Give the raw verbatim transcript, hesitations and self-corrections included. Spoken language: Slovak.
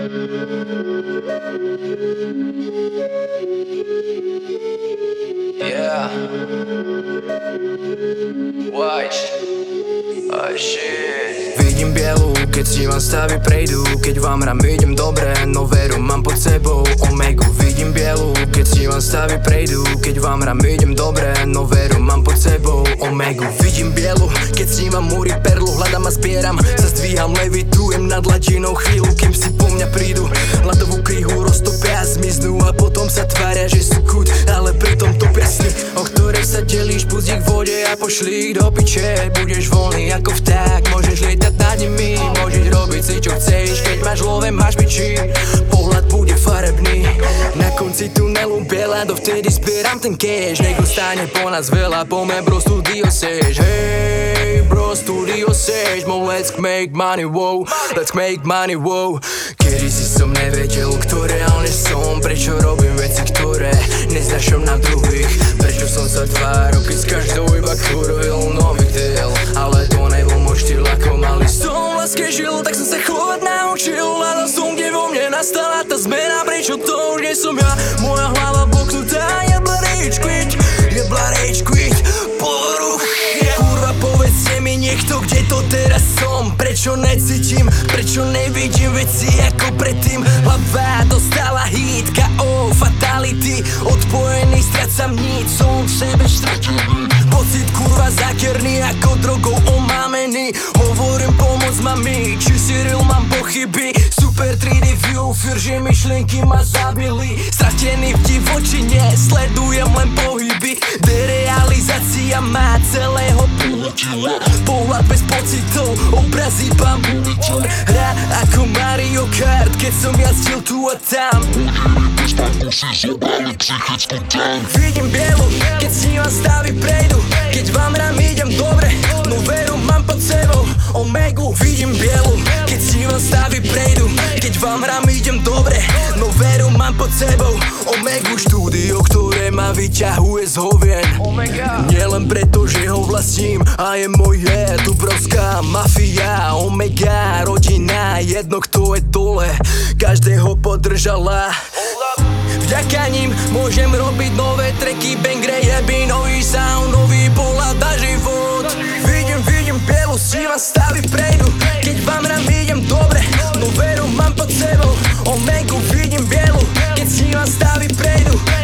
Yeah. White. Oh shit. Vidím bielu, keď si vám stavy prejdú. Keď vám rám idem dobre, no veru mám pod sebou omegu. Vidím bielu, keď si vám stavy prejdú. Keď vám rám idem dobre, no veru mám pod sebou omegu. Vidím bielu, keď si vám múri perlu. Hľadám a zbieram, sa zdvíham, levitujem nad ladinou chvíľu, kým si po mňa prídu. Ľadovú kryhu roztopia, zmiznú a potom sa tvária, že sú kuť, ale pritom topia sny, o ktoré sa delíš. Pustí k vode a pošli ich do piče. Budeš voľný ako vták, môžeš lietať nad nimi, môžeš robiť si čo chceš. Keď máš love, máš piči, pohľad bude farebný. Na konci tunelu biela, dovtedy zbieram ten cash. Nech ostane po nás veľa, poďme bro, studio seš. Hey bro, studio seš, mo let's make money, wow, let's make money, wow. Kedy si som nevedel, kto reálne som, prečo robím veci, ktoré neznášam na druhých. Prečo som sa dva roky s každou iba kurvil nový diel, ale to nebol môj štýl, ako malý som láske žil, tak som sa chovať naučil. Hľadal som, kde vo mne nastala tá zmena, prečo to už nie som ja. Moja hlava boknutá, jebla rage quit, jebla rage quit, poruch. Kurva, povedzte mi niekto, kde to teraz som. Prečo necítim, prečo nevidím veci ako predtým. Hlava dostala hit, ká ó, fatality. Odpojený, strácam nic, som v sebe stratený. Pocit kurva zákerný, ako drogou omámený. Hovorím pomoc mami, či si real, mám pochyby. Super tri dé view, fír, že myšlienky ma zabili. Stratený v divočine, sledujem len pohyby. Derealizácia má celého pútila. Pohľad bez pocitov, obraz iba muničon. Hra ako Mario Kart, keď som jazdil tu a tam. Vidím bielu, keď si vám stavy prejdú. Keď vám rám idem dobre, no veru mám pod sebou omegu. Vidím bielu, keď si vám stavy prejdú. Keď vám rám idem dobre, no veru mám pod sebou omegu. Štúdio, ktoré ma vyťahuje z hovien, nielen preto, že ho vlastním a je moje. Dubrovská mafia, omega, rodina, jedno kto je dole, každého podržala. Vďaka ním môžem robiť nové tracky, bangre, jeby, nový sound, nový pohľad na život. Vidím, vidím bielu, si vám stavy prejdú. Keď vám rám idem dobre, no veru mám pod sebou omegu. Vidím bielu, keď si vám stavy prejdú.